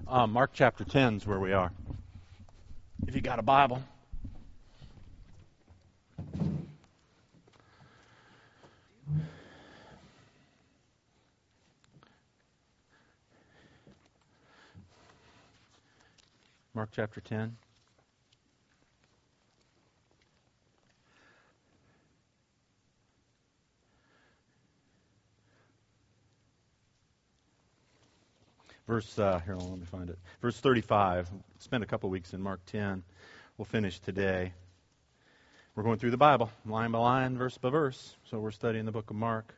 Mark chapter 10 is where we are. If you got a Bible. Mark chapter 10. Let me find it. Verse 35. Spent a couple weeks in Mark 10. We'll finish today. We're going through the Bible, line by line, verse by verse. So we're studying the book of Mark.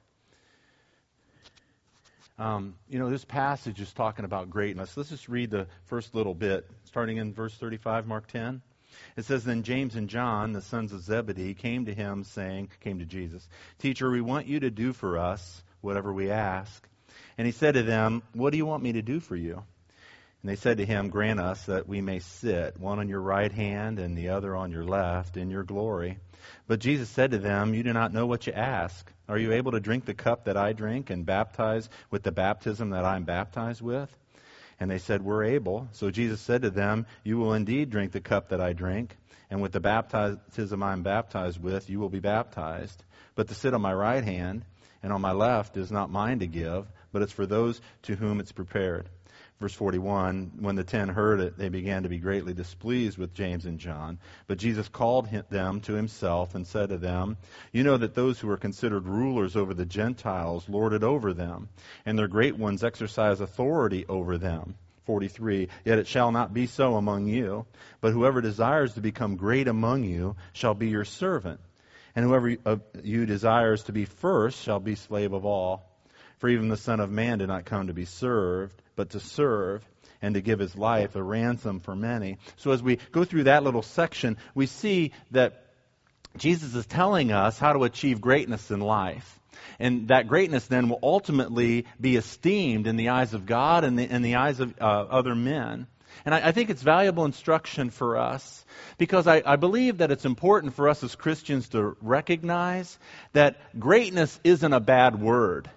This passage is talking about greatness. Let's just read the first little bit, starting in verse 35, Mark 10. It says, "Then James and John, the sons of Zebedee, came to Jesus, 'Teacher, we want you to do for us whatever we ask.' And he said to them, 'What do you want me to do for you?' And they said to him, 'Grant us that we may sit, one on your right hand and the other on your left, in your glory.' But Jesus said to them, 'You do not know what you ask. Are you able to drink the cup that I drink and baptize with the baptism that I am baptized with?' And they said, 'We're able.' So Jesus said to them, 'You will indeed drink the cup that I drink, and with the baptism I am baptized with, you will be baptized. But to sit on my right hand and on my left is not mine to give, but it's for those to whom it's prepared.' Verse 41, when the 10 heard it, they began to be greatly displeased with James and John. But Jesus called them to himself and said to them, 'You know that those who are considered rulers over the Gentiles lord it over them, and their great ones exercise authority over them.' 43, 'Yet it shall not be so among you, but whoever desires to become great among you shall be your servant. And whoever of you desires to be first shall be slave of all. For even the Son of Man did not come to be served, but to serve, and to give his life a ransom for many.'" So as we go through that little section, we see that Jesus is telling us how to achieve greatness in life. And that greatness then will ultimately be esteemed in the eyes of God and in the eyes of other men. And I think it's valuable instruction for us, because I believe that it's important for us as Christians to recognize that greatness isn't a bad word.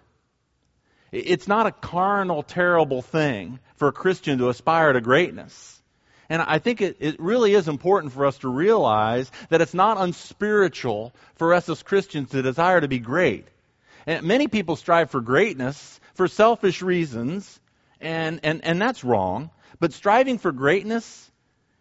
It's not a carnal, terrible thing for a Christian to aspire to greatness. And I think it really is important for us to realize that it's not unspiritual for us as Christians to desire to be great. And many people strive for greatness for selfish reasons, and that's wrong. But striving for greatness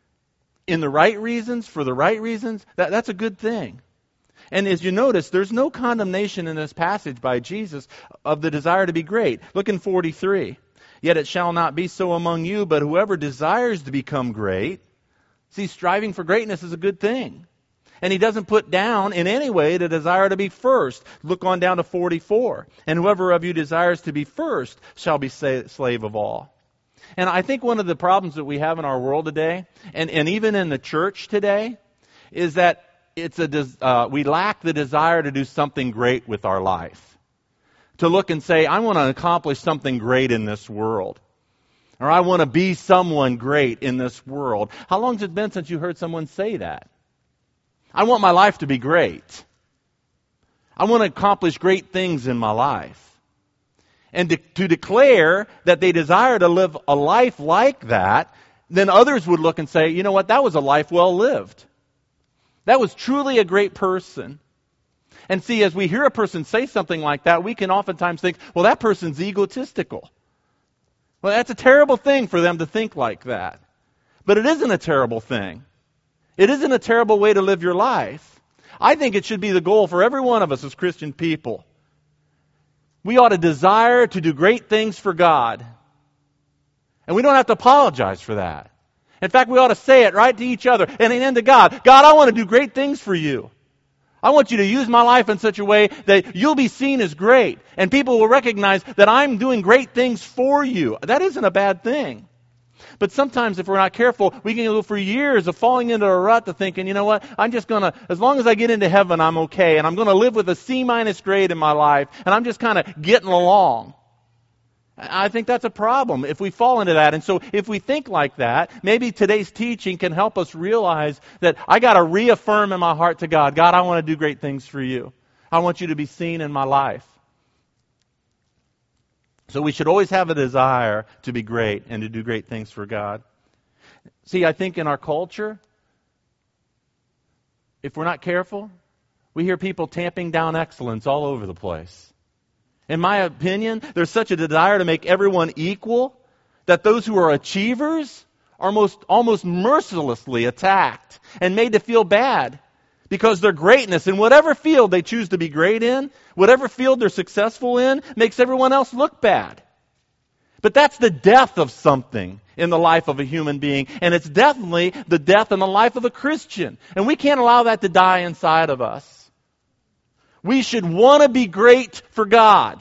in the right reasons, for the right reasons, that's a good thing. And as you notice, there's no condemnation in this passage by Jesus of the desire to be great. Look in 43. "Yet it shall not be so among you, but whoever desires to become great." See, striving for greatness is a good thing. And he doesn't put down in any way the desire to be first. Look on down to 44. "And whoever of you desires to be first shall be slave of all." And I think one of the problems that we have in our world today, and even in the church today, is that we lack the desire to do something great with our life. To look and say, I want to accomplish something great in this world. Or I want to be someone great in this world. How long has it been since you heard someone say that? I want my life to be great. I want to accomplish great things in my life. And to declare that they desire to live a life like that, then others would look and say, you know what, that was a life well lived. That was truly a great person. And see, as we hear a person say something like that, we can oftentimes think, well, that person's egotistical. Well, that's a terrible thing for them to think like that. But it isn't a terrible thing. It isn't a terrible way to live your life. I think it should be the goal for every one of us as Christian people. We ought to desire to do great things for God. And we don't have to apologize for that. In fact, we ought to say it right to each other and then to God. God, I want to do great things for you. I want you to use my life in such a way that you'll be seen as great. And people will recognize that I'm doing great things for you. That isn't a bad thing. But sometimes if we're not careful, we can go for years of falling into a rut to thinking, you know what, I'm just going to, as long as I get into heaven, I'm okay. And I'm going to live with a C- grade in my life. And I'm just kind of getting along. I think that's a problem if we fall into that. And so if we think like that, maybe today's teaching can help us realize that I got to reaffirm in my heart to God, God, I want to do great things for you. I want you to be seen in my life. So we should always have a desire to be great and to do great things for God. See, I think in our culture, if we're not careful, we hear people tamping down excellence all over the place. In my opinion, there's such a desire to make everyone equal that those who are achievers are almost mercilessly attacked and made to feel bad because their greatness in whatever field they choose to be great in, whatever field they're successful in, makes everyone else look bad. But that's the death of something in the life of a human being, and it's definitely the death in the life of a Christian. And we can't allow that to die inside of us. We should want to be great for God.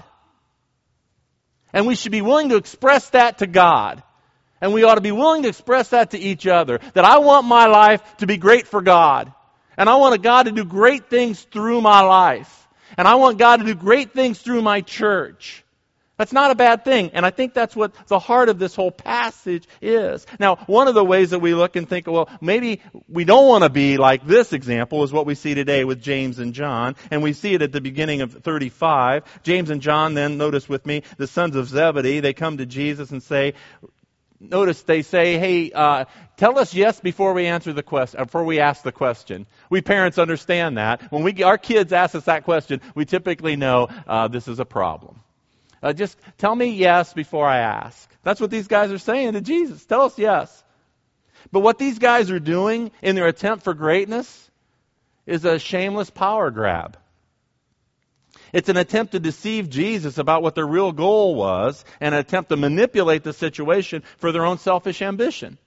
And we should be willing to express that to God. And we ought to be willing to express that to each other. That I want my life to be great for God. And I want God to do great things through my life. And I want God to do great things through my church. That's not a bad thing. And I think that's what the heart of this whole passage is. Now, one of the ways that we look and think, well, maybe we don't want to be like this example is what we see today with James and John. And we see it at the beginning of 35. James and John then, notice with me, the sons of Zebedee, they come to Jesus and say, notice they say, hey, tell us yes before we answer the question, before we ask the question. We parents understand that. When our kids ask us that question, we typically know this is a problem. Just tell me yes before I ask. That's what these guys are saying to Jesus. Tell us yes. But what these guys are doing in their attempt for greatness is a shameless power grab. It's an attempt to deceive Jesus about what their real goal was, and an attempt to manipulate the situation for their own selfish ambition.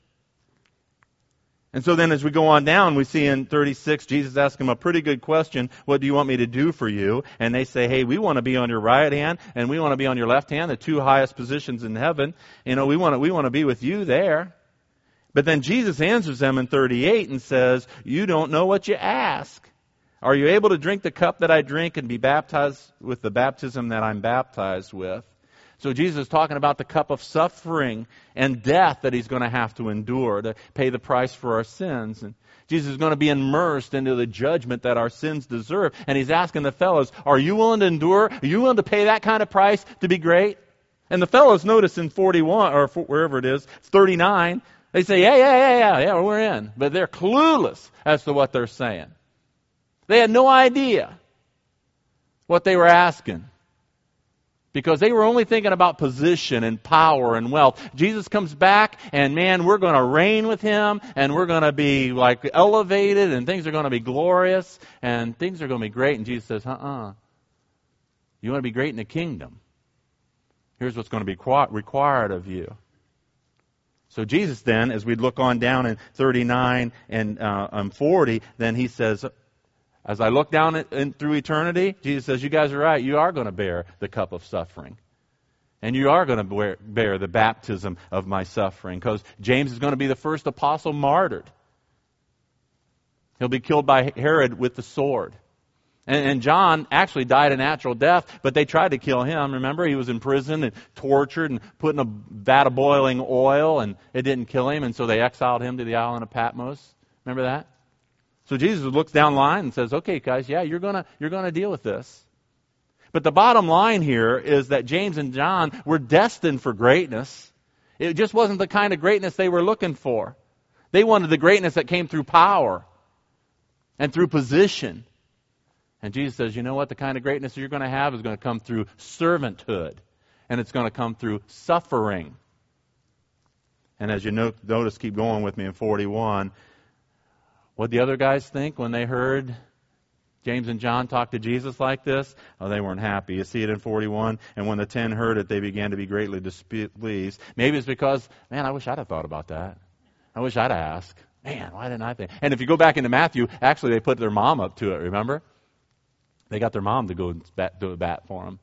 And so then as we go on down, we see in 36, Jesus asks them a pretty good question, what do you want me to do for you? And they say, hey, we want to be on your right hand, and we want to be on your left hand, the two highest positions in heaven. You know, we want to be with you there. But then Jesus answers them in 38 and says, you don't know what you ask. Are you able to drink the cup that I drink and be baptized with the baptism that I'm baptized with? So Jesus is talking about the cup of suffering and death that he's going to have to endure to pay the price for our sins. And Jesus is going to be immersed into the judgment that our sins deserve. And he's asking the fellows, are you willing to endure? Are you willing to pay that kind of price to be great? And the fellows notice in 41, or wherever it is, it's 39, they say, yeah, we're in. But they're clueless as to what they're saying. They had no idea what they were asking. Because they were only thinking about position and power and wealth. Jesus comes back and man, we're going to reign with him and we're going to be like elevated and things are going to be glorious and things are going to be great. And Jesus says, you want to be great in the kingdom? Here's what's going to be required of you. So Jesus then, as we look on down in 39 and 40, then he says, as I look down through eternity, Jesus says, you guys are right. You are going to bear the cup of suffering. And you are going to bear the baptism of my suffering. Because James is going to be the first apostle martyred. He'll be killed by Herod with the sword. And John actually died a natural death, but they tried to kill him. Remember, he was in prison and tortured and put in a vat of boiling oil, and it didn't kill him. And so they exiled him to the island of Patmos. Remember that? So Jesus looks down the line and says, okay, guys, yeah, you're gonna deal with this. But the bottom line here is that James and John were destined for greatness. It just wasn't the kind of greatness they were looking for. They wanted the greatness that came through power and through position. And Jesus says, you know what? The kind of greatness you're going to have is going to come through servanthood. And it's going to come through suffering. And as you notice, keep going with me in 41, what the other guys think when they heard James and John talk to Jesus like this? Oh, they weren't happy. You see it in 41. And when the 10 heard it, they began to be greatly displeased. Maybe it's because, man, I wish I'd have thought about that. I wish I'd have asked. Man, why didn't I think? And if you go back into Matthew, actually they put their mom up to it, remember? They got their mom to go do a bat for them.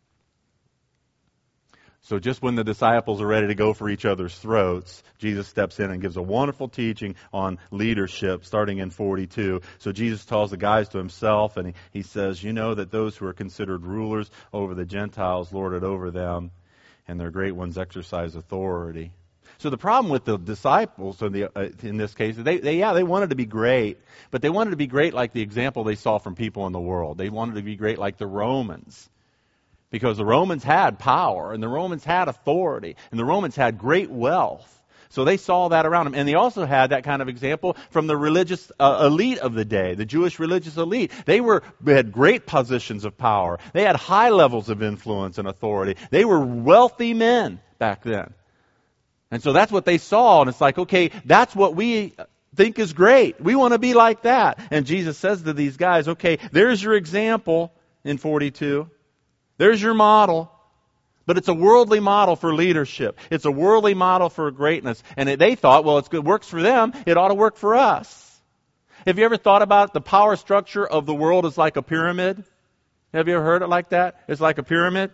So just when the disciples are ready to go for each other's throats, Jesus steps in and gives a wonderful teaching on leadership starting in 42. So Jesus calls the guys to himself and he says, you know that those who are considered rulers over the Gentiles lord it over them, and their great ones exercise authority. So the problem with the disciples in this case, they wanted to be great, but they wanted to be great like the example they saw from people in the world. They wanted to be great like the Romans. Because the Romans had power, and the Romans had authority, and the Romans had great wealth. So they saw that around them. And they also had that kind of example from the religious elite of the day, the Jewish religious elite. They had great positions of power. They had high levels of influence and authority. They were wealthy men back then. And so that's what they saw. And it's like, okay, that's what we think is great. We want to be like that. And Jesus says to these guys, okay, there's your example in 42. There's your model. But it's a worldly model for leadership. It's a worldly model for greatness. And they thought, well, it works for them. It ought to work for us. Have you ever thought about the power structure of the world is like a pyramid? Have you ever heard it like that? It's like a pyramid.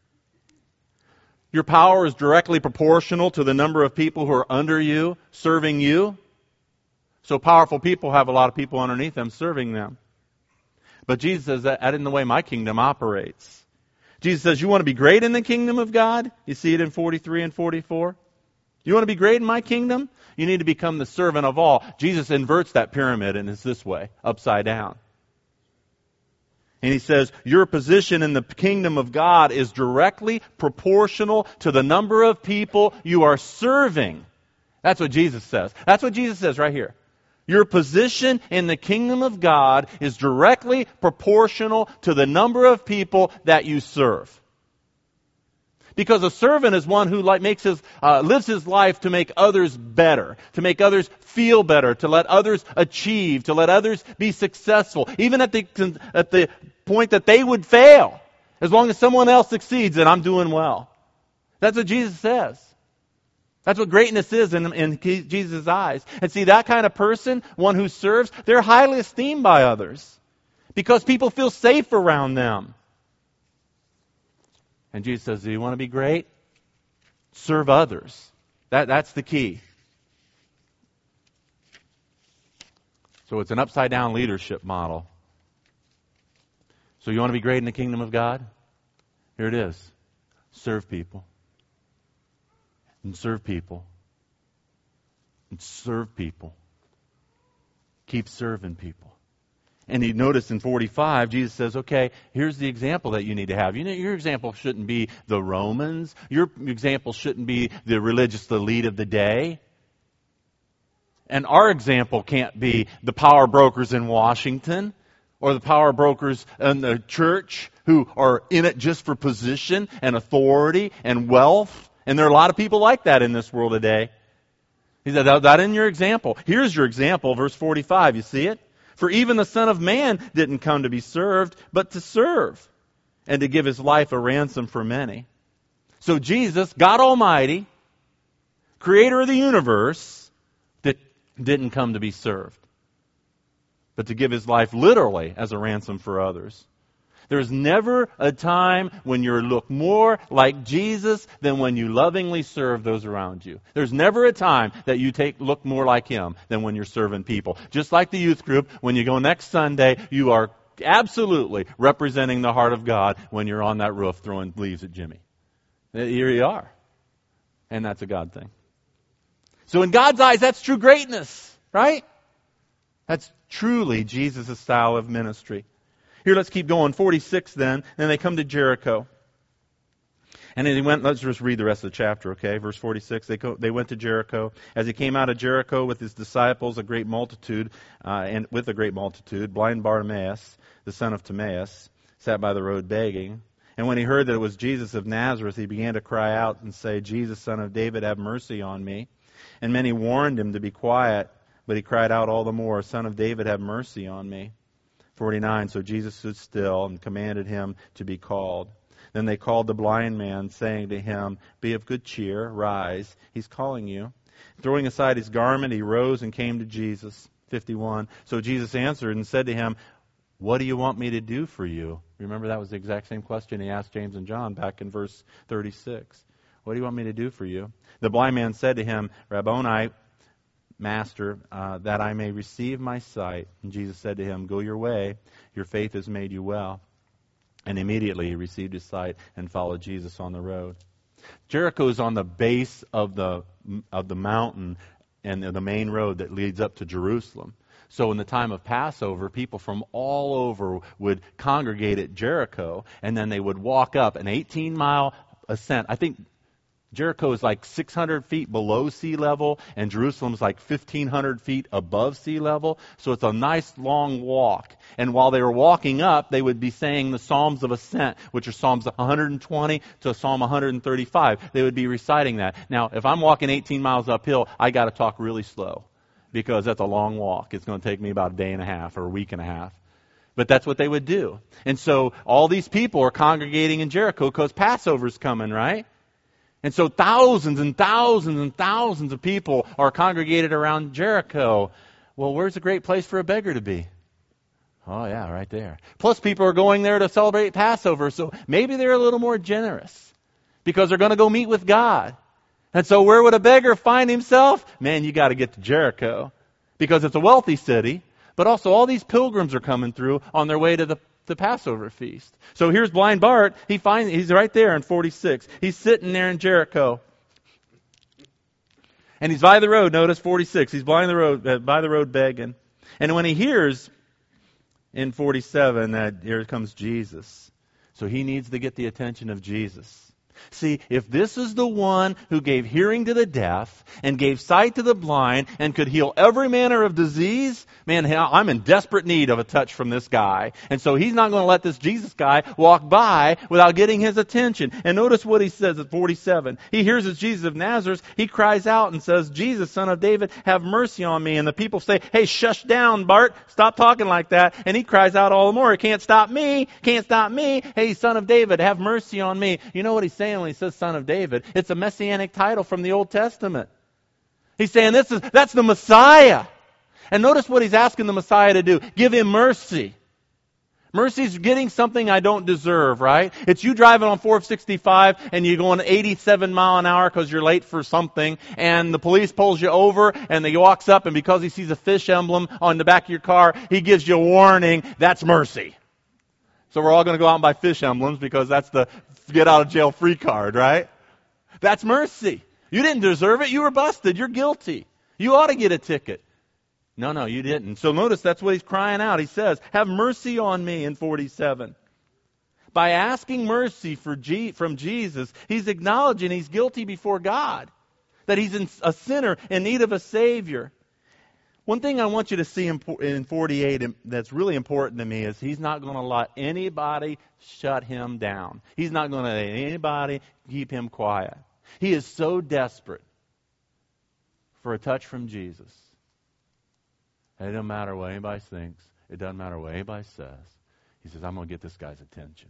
Your power is directly proportional to the number of people who are under you, serving you. So powerful people have a lot of people underneath them serving them. But Jesus says that isn't the way my kingdom operates. Jesus says, you want to be great in the kingdom of God? You see it in 43 and 44. You want to be great in my kingdom? You need to become the servant of all. Jesus inverts that pyramid and it's this way, upside down. And he says, your position in the kingdom of God is directly proportional to the number of people you are serving. That's what Jesus says. That's what Jesus says right here. Your position in the kingdom of God is directly proportional to the number of people that you serve. Because a servant is one who lives his life to make others better, to make others feel better, to let others achieve, to let others be successful, even at the point that they would fail. As long as someone else succeeds, then I'm doing well. That's what Jesus says. That's what greatness is in Jesus' eyes. And see, that kind of person, one who serves, they're highly esteemed by others because people feel safe around them. And Jesus says, do you want to be great? Serve others. That's the key. So it's an upside-down leadership model. So you want to be great in the kingdom of God? Here it is. Serve people. And serve people. And serve people. Keep serving people. And you notice in 45, Jesus says, okay, here's the example that you need to have. Your example shouldn't be the Romans. Your example shouldn't be the religious elite of the day. And our example can't be the power brokers in Washington or the power brokers in the church who are in it just for position and authority and wealth. And there are a lot of people like that in this world today. He said, that isn't your example. Here's your example, verse 45. You see it? For even the Son of Man didn't come to be served, but to serve, and to give his life a ransom for many. So Jesus, God Almighty, creator of the universe, didn't come to be served, but to give his life literally as a ransom for others. There's never a time when you look more like Jesus than when you lovingly serve those around you. There's never a time that you look more like him than when you're serving people. Just like the youth group, when you go next Sunday, you are absolutely representing the heart of God when you're on that roof throwing leaves at Jimmy. Here you are. And that's a God thing. So in God's eyes, that's true greatness, right? That's truly Jesus' style of ministry. Here, let's keep going. 46 then. Then they come to Jericho. And then let's just read the rest of the chapter, okay? Verse 46, they went to Jericho. As he came out of Jericho with his disciples, a great multitude, blind Bartimaeus, the son of Timaeus, sat by the road begging. And when he heard that it was Jesus of Nazareth, he began to cry out and say, Jesus, son of David, have mercy on me. And many warned him to be quiet, but he cried out all the more, Son of David, have mercy on me. 49, so Jesus stood still and commanded him to be called. Then they called the blind man, saying to him, be of good cheer, rise, he's calling you. Throwing aside his garment, he rose and came to Jesus. 51, so Jesus answered and said to him, what do you want me to do for you? Remember, that was the exact same question he asked James and John back in verse 36. What do you want me to do for you? The blind man said to him, Rabboni, Master, that I may receive my sight. And Jesus said to him, go your way, your faith has made you well. And immediately he received his sight and followed Jesus on the road. Jericho is on the base of the mountain and the main road that leads up to Jerusalem. So in the time of Passover, people from all over would congregate at Jericho, and then they would walk up an 18-mile ascent. I think Jericho is like 600 feet below sea level, and Jerusalem's like 1,500 feet above sea level. So it's a nice long walk. And while they were walking up, they would be saying the Psalms of Ascent, which are Psalms 120 to Psalm 135. They would be reciting that. Now, if I'm walking 18 miles uphill, I got to talk really slow, because that's a long walk. It's going to take me about a day and a half or a week and a half. But that's what they would do. And so all these people are congregating in Jericho because Passover's coming, right? And so thousands and thousands and thousands of people are congregated around Jericho. Well, where's a great place for a beggar to be? Oh, yeah, right there. Plus, people are going there to celebrate Passover, so maybe they're a little more generous because they're going to go meet with God. And so where would a beggar find himself? Man, you got to get to Jericho because it's a wealthy city, but also all these pilgrims are coming through on their way to the Passover feast. So here's blind Bart. He's right there in 46. He's sitting there in Jericho. And he's by the road. Notice 46. He's by the road begging. And when he hears in 47 that here comes Jesus, so he needs to get the attention of Jesus. See, if this is the one who gave hearing to the deaf and gave sight to the blind and could heal every manner of disease, man, I'm in desperate need of a touch from this guy. And so he's not going to let this Jesus guy walk by without getting his attention. And notice what he says at 47. He hears it's Jesus of Nazareth. He cries out and says, Jesus, Son of David, have mercy on me. And the people say, hey, shush down, Bart. Stop talking like that. And he cries out all the more. It can't stop me. Can't stop me. Hey, Son of David, have mercy on me. You know what he's saying when he says Son of David? It's a messianic title from the Old Testament. He's saying that's the Messiah. And notice what he's asking the Messiah to do. Give him mercy. Mercy is getting something I don't deserve, right? It's you driving on 465 and you're going 87 mile an hour because you're late for something, and the police pulls you over and he walks up, and because he sees a fish emblem on the back of your car, he gives you a warning. That's mercy. So we're all going to go out and buy fish emblems because that's the get out of jail free card, right? That's mercy. You didn't deserve it. You were busted. You're guilty. You ought to get a ticket. No, you didn't. So notice that's what he's crying out. He says, have mercy on me in 47. By asking mercy from Jesus, he's acknowledging he's guilty before God, that he's a sinner in need of a Savior. One thing I want you to see in 48 that's really important to me is he's not going to let anybody shut him down. He's not going to let anybody keep him quiet. He is so desperate for a touch from Jesus. And it doesn't matter what anybody thinks. It doesn't matter what anybody says. He says, I'm going to get this guy's attention.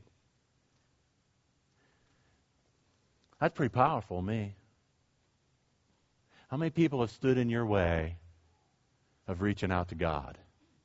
That's pretty powerful to me. How many people have stood in your way of reaching out to God?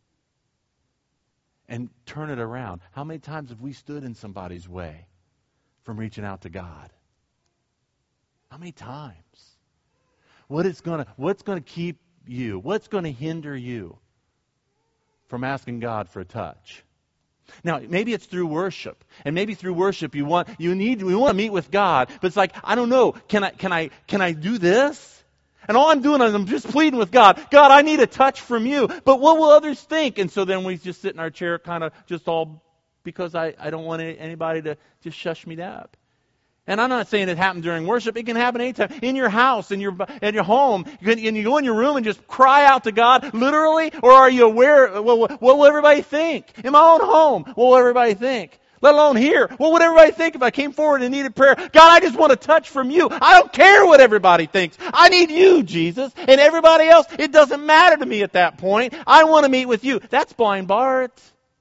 And turn it around. How many times have we stood in somebody's way from reaching out to God? How many times? What's going to keep you? What's going to hinder you from asking God for a touch? Now, maybe it's through worship, and maybe through worship we want to meet with God, but it's like, I don't know, can I do this? And all I'm doing is I'm just pleading with God. God, I need a touch from you. But what will others think? And so then we just sit in our chair kind of just all because I don't want anybody to just shush me up. And I'm not saying it happened during worship. It can happen anytime. In your house, in your home. You go in your room and just cry out to God, literally? Or are you aware, what will everybody think? In my own home, what will everybody think? Let alone here. What would everybody think if I came forward and needed prayer? God, I just want a touch from you. I don't care what everybody thinks. I need you, Jesus. And everybody else, it doesn't matter to me at that point. I want to meet with you. That's blind Bart.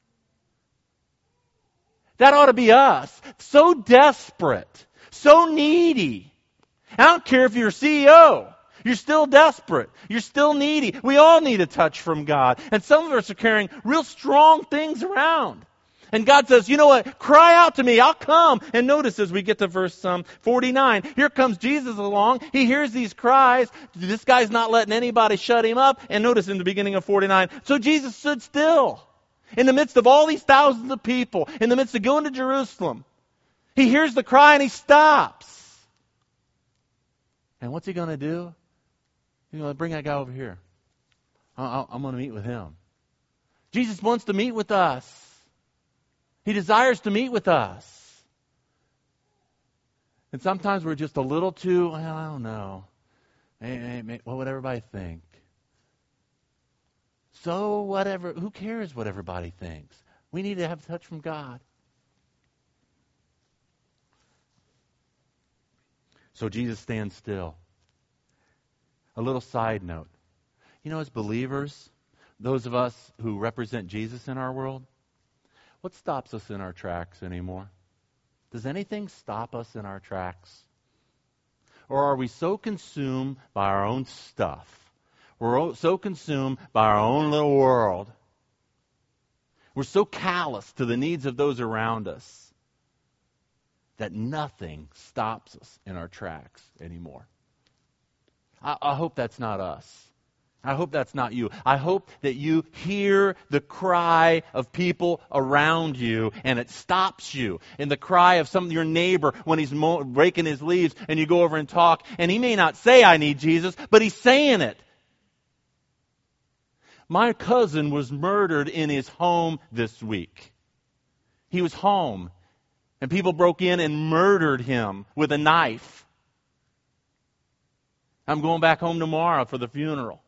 That ought to be us. So desperate. So needy. I don't care if you're a CEO. You're still desperate. You're still needy. We all need a touch from God. And some of us are carrying real strong things around. And God says, you know what? Cry out to me. I'll come. And notice as we get to verse 49, here comes Jesus along. He hears these cries. This guy's not letting anybody shut him up. And notice in the beginning of 49, so Jesus stood still in the midst of all these thousands of people, in the midst of going to Jerusalem. He hears the cry and he stops. And what's he going to do? He's going to bring that guy over here. I'm going to meet with him. Jesus wants to meet with us. He desires to meet with us. And sometimes we're just a little too, well, I don't know. What would everybody think? So whatever, who cares what everybody thinks? We need to have touch from God. So Jesus stands still. A little side note. You know, as believers, those of us who represent Jesus in our world, what stops us in our tracks anymore? Does anything stop us in our tracks? Or are we so consumed by our own stuff? We're so consumed by our own little world. We're so callous to the needs of those around us that nothing stops us in our tracks anymore. I hope that's not us. I hope that's not you. I hope that you hear the cry of people around you and it stops you. And the cry of your neighbor when he's raking his leaves and you go over and talk. And he may not say, I need Jesus, but he's saying it. My cousin was murdered in his home this week. He was home. And people broke in and murdered him with a knife. I'm going back home tomorrow for the funeral.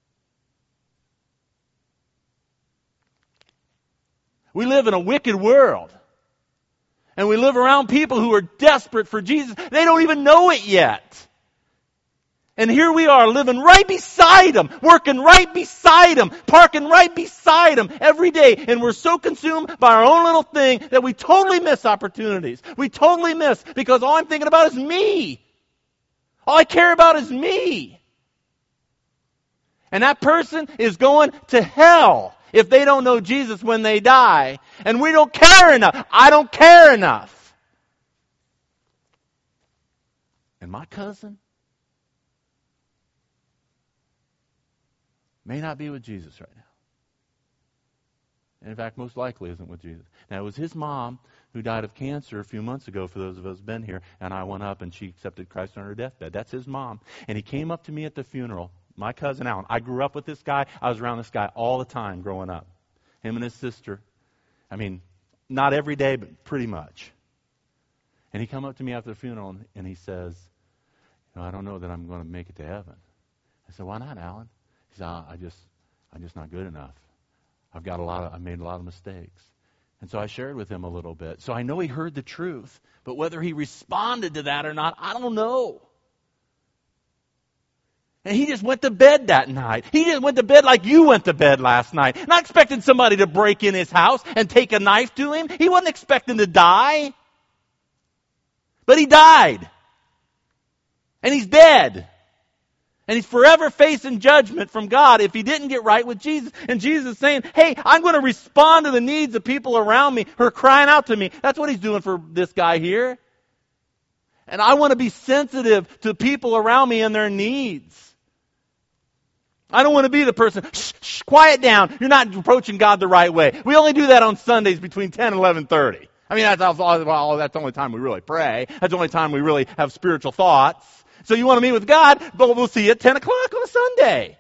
We live in a wicked world. And we live around people who are desperate for Jesus. They don't even know it yet. And here we are living right beside them, working right beside them, parking right beside them every day. And we're so consumed by our own little thing that we totally miss opportunities. We totally miss because all I'm thinking about is me. All I care about is me. And that person is going to hell if they don't know Jesus when they die. And we don't care enough. I don't care enough. And my cousin may not be with Jesus right now. And in fact, most likely isn't with Jesus. Now, it was his mom who died of cancer a few months ago, for those of us who've been here, and I went up and she accepted Christ on her deathbed. That's his mom. And he came up to me at the funeral, my cousin Alan. I grew up with this guy. I was around this guy all the time growing up. Him and his sister. I mean, not every day, but pretty much. And he come up to me after the funeral and he says, I don't know that I'm going to make it to heaven. I said, why not, Alan? He said, I'm just not good enough. I made a lot of mistakes. And so I shared with him a little bit. So I know he heard the truth, but whether he responded to that or not, I don't know. And he just went to bed that night. He just went to bed like you went to bed last night. Not expecting somebody to break in his house and take a knife to him. He wasn't expecting to die. But he died. And he's dead. And he's forever facing judgment from God if he didn't get right with Jesus. And Jesus is saying, hey, I'm going to respond to the needs of people around me who are crying out to me. That's what he's doing for this guy here. And I want to be sensitive to people around me and their needs. I don't want to be the person, shh, quiet down. You're not approaching God the right way. We only do that on Sundays between 10 and 11:30. I mean, that's the only time we really pray. That's the only time we really have spiritual thoughts. So you want to meet with God, but we'll see you at 10 o'clock on a Sunday.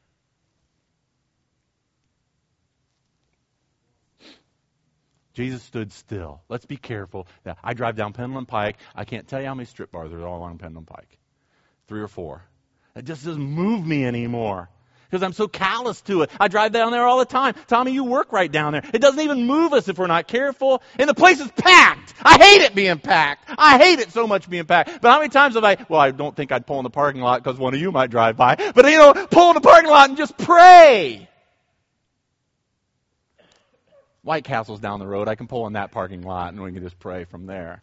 Jesus stood still. Let's be careful. I drive down Pendleton Pike. I can't tell you how many strip bars there are all along Pendleton Pike. 3 or 4. It just doesn't move me anymore. Because I'm so callous to it. I drive down there all the time. Tommy, you work right down there. It doesn't even move us if we're not careful. And the place is packed. I hate it being packed. I hate it so much being packed. But how many times have I don't think I'd pull in the parking lot because one of you might drive by. But pull in the parking lot and just pray. White Castle's down the road. I can pull in that parking lot and we can just pray from there.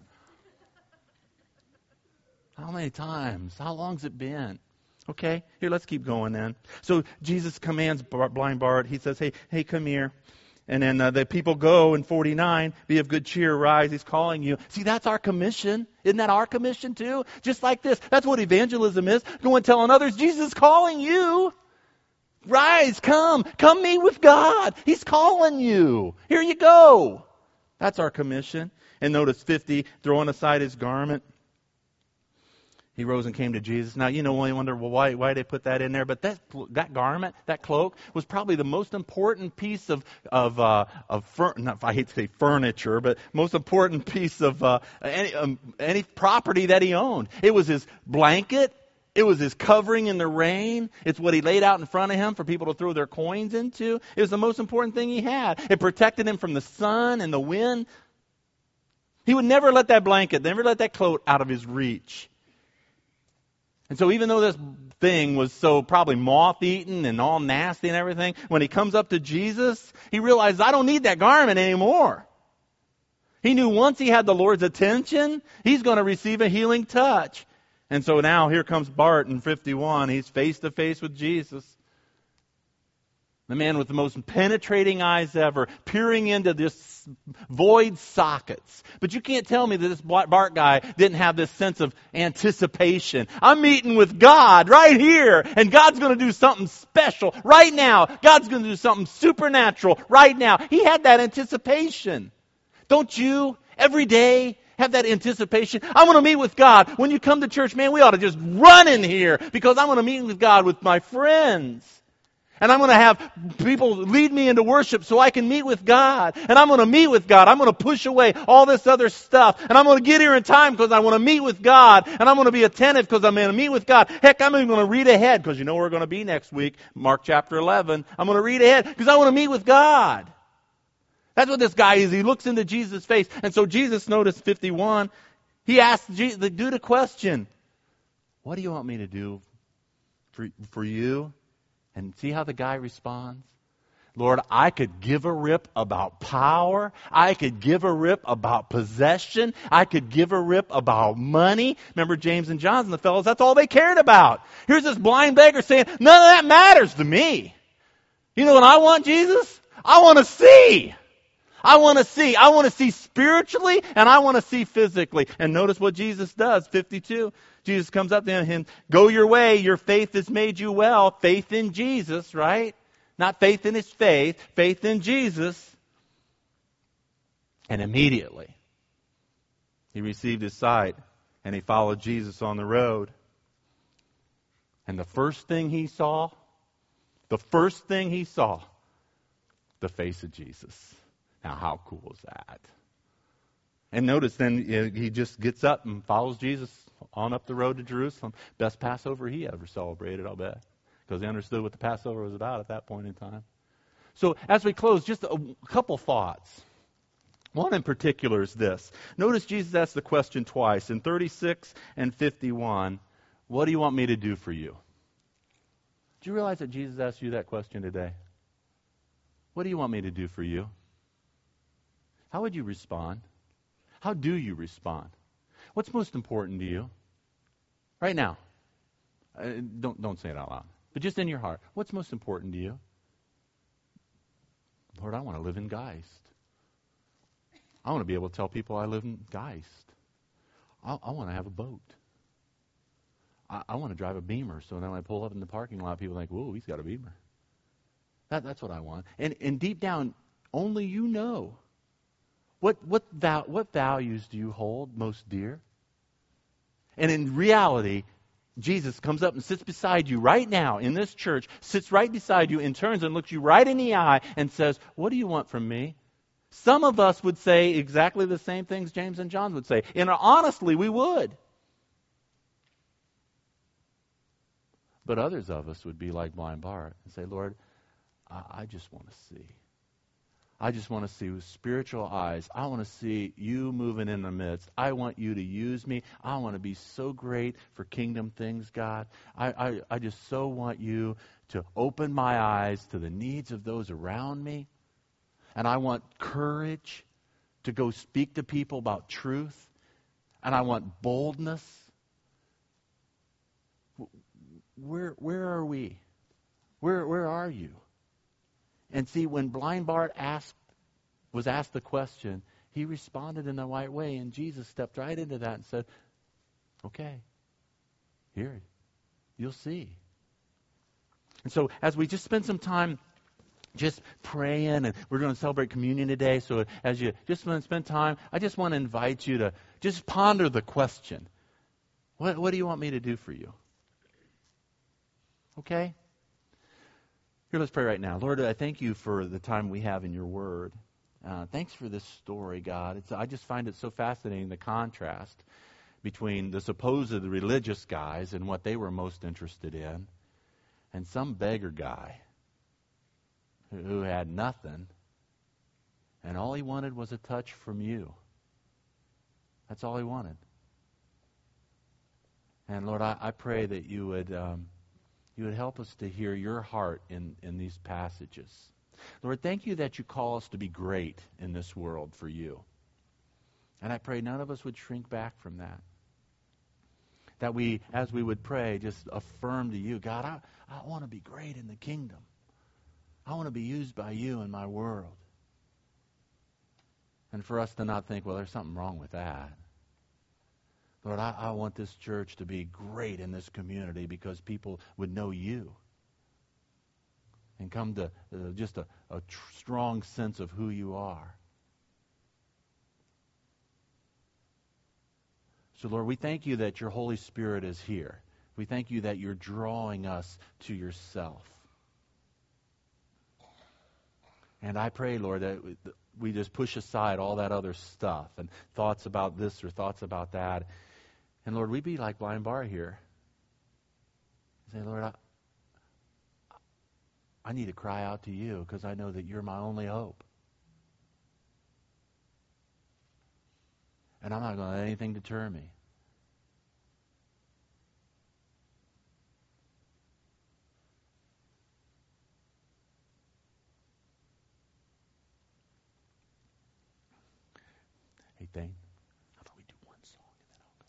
How many times? How long's it been? Okay, here, let's keep going then. So Jesus commands blind Bart. He says, hey, come here. And then the people go in 49, be of good cheer, rise, he's calling you. See, that's our commission. Isn't that our commission too? Just like this. That's what evangelism is. Go and telling others, Jesus is calling you. Rise, come meet with God. He's calling you. Here you go. That's our commission. And notice 50, throwing aside his garment. He rose and came to Jesus. Now, you wonder, well, why they put that in there? But that garment, that cloak, was probably the most important piece of I hate to say furniture, but most important piece of any property that he owned. It was his blanket. It was his covering in the rain. It's what he laid out in front of him for people to throw their coins into. It was the most important thing he had. It protected him from the sun and the wind. He would never let that blanket, never let that cloak out of his reach. And so even though this thing was so probably moth-eaten and all nasty and everything, when he comes up to Jesus, he realizes, I don't need that garment anymore. He knew once he had the Lord's attention, he's going to receive a healing touch. And so now here comes Bart in 51. He's face to face with Jesus. The man with the most penetrating eyes ever, peering into this void sockets. But you can't tell me that this Bart guy didn't have this sense of anticipation. I'm meeting with God right here, and God's going to do something special right now. God's going to do something supernatural right now. He had that anticipation. Don't you, every day, have that anticipation? I'm going to meet with God. When you come to church, man, we ought to just run in here because I'm going to meet with God with my friends. And I'm going to have people lead me into worship so I can meet with God. And I'm going to meet with God. I'm going to push away all this other stuff. And I'm going to get here in time because I want to meet with God. And I'm going to be attentive because I'm going to meet with God. Heck, I'm even going to read ahead because you know where we're going to be next week. Mark chapter 11. I'm going to read ahead because I want to meet with God. That's what this guy is. He looks into Jesus' face. And so Jesus, notice 51, he asked the dude a question. What do you want me to do for you? And see how the guy responds? Lord, I could give a rip about power. I could give a rip about possession. I could give a rip about money. Remember James and John and the fellows, that's all they cared about. Here's this blind beggar saying, none of that matters to me. You know what I want, Jesus? I want to see. I want to see. I want to see spiritually and I want to see physically. And notice what Jesus does, 52. Jesus comes up to him, go your way, your faith has made you well. Faith in Jesus, right? Not faith in his faith in Jesus. And immediately, he received his sight and he followed Jesus on the road. And the first thing he saw, the face of Jesus. Now, how cool is that? And notice then he just gets up and follows Jesus on up the road to Jerusalem. Best Passover he ever celebrated, I'll bet. Because he understood what the Passover was about at that point in time. So as we close, just a couple thoughts. One in particular is this. Notice Jesus asked the question twice. In 36 and 51, what do you want me to do for you? Do you realize that Jesus asked you that question today? What do you want me to do for you? How would you respond? How do you respond? What's most important to you? Right now. Don't say it out loud. But just in your heart. What's most important to you? Lord, I want to live in Geist. I want to be able to tell people I live in Geist. I want to have a boat. I want to drive a Beamer so then when I pull up in the parking lot, people think, whoa, he's got a Beamer. That's what I want. And deep down, only you know. What values do you hold most dear? And in reality, Jesus comes up and sits beside you right now in this church, sits right beside you and turns and looks you right in the eye and says, what do you want from me? Some of us would say exactly the same things James and John would say. And honestly, we would. But others of us would be like blind Bart and say, Lord, I just want to see. I just want to see with spiritual eyes. I want to see you moving in the midst. I want you to use me. I want to be so great for kingdom things, God. I just so want you to open my eyes to the needs of those around me. And I want courage to go speak to people about truth. And I want boldness. Where are we? Where are you? And see, when blind Bart was asked the question, he responded in the right way, and Jesus stepped right into that and said, okay, here, you'll see. And so as we just spend some time just praying, and we're going to celebrate communion today, so as you just want to spend time, I just want to invite you to just ponder the question. What do you want me to do for you? Okay? Here, let's pray right now. Lord, I thank you for the time we have in your word. Thanks for this story, God. I just find it so fascinating, the contrast between the supposed religious guys and what they were most interested in, and some beggar guy who had nothing, and all he wanted was a touch from you. That's all he wanted. And Lord, I pray that you would help us to hear your heart in these passages. Lord, thank you that you call us to be great in this world for you. And I pray none of us would shrink back from that. That we, as we would pray, just affirm to you, God, I want to be great in the kingdom. I want to be used by you in my world. And for us to not think, well, there's something wrong with that. Lord, I want this church to be great in this community because people would know you and come to just a strong sense of who you are. So, Lord, we thank you that your Holy Spirit is here. We thank you that you're drawing us to yourself. And I pray, Lord, that we just push aside all that other stuff and thoughts about this or thoughts about that. And, Lord, we be like Blind Bar here. Say, Lord, I need to cry out to you because I know that you're my only hope. And I'm not going to let anything deter me. Hey, Thane, how about we do one song and then I'll go?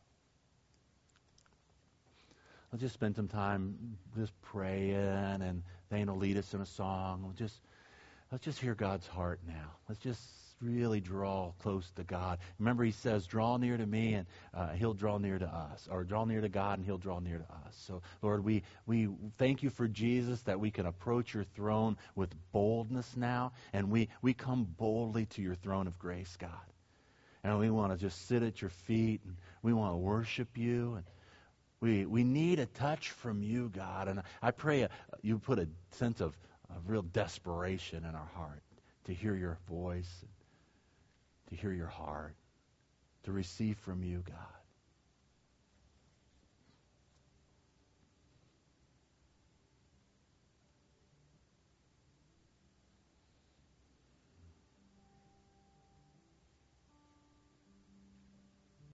Let's just spend some time just praying, and Thane will lead us in a song. Let's just hear God's heart now. Let's just really draw close to God. Remember, he says, draw near to me and he'll draw near to us. Or draw near to God and he'll draw near to us. So, Lord, we thank you for Jesus, that we can approach your throne with boldness now. And we come boldly to your throne of grace, God. And we want to just sit at your feet, and we want to worship you. And we need a touch from you, God. And I pray you put a sense of real desperation in our heart to hear your voice, to hear your heart, to receive from you, God.